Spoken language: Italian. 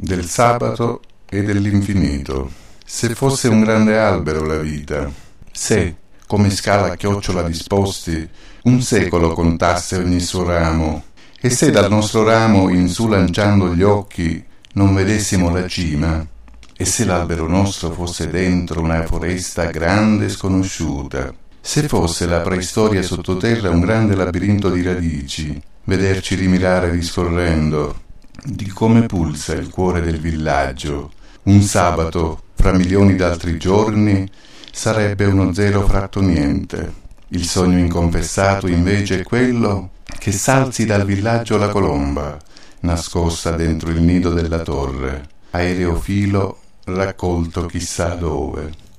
del sabato e dell'infinito. Se fosse un grande albero la vita, se, come scala a chiocciola disposti, un secolo contasse ogni suo ramo, e se dal nostro ramo in su lanciando gli occhi non vedessimo la cima, e se l'albero nostro fosse dentro una foresta grande e sconosciuta, se fosse la preistoria sottoterra un grande labirinto di radici, vederci rimirare discorrendo di come pulsa il cuore del villaggio, un sabato fra milioni d'altri giorni sarebbe uno zero fratto niente. Il sogno inconfessato invece è quello che salzi dal villaggio la colomba, nascosta dentro il nido della torre, aereo filo raccolto chissà dove.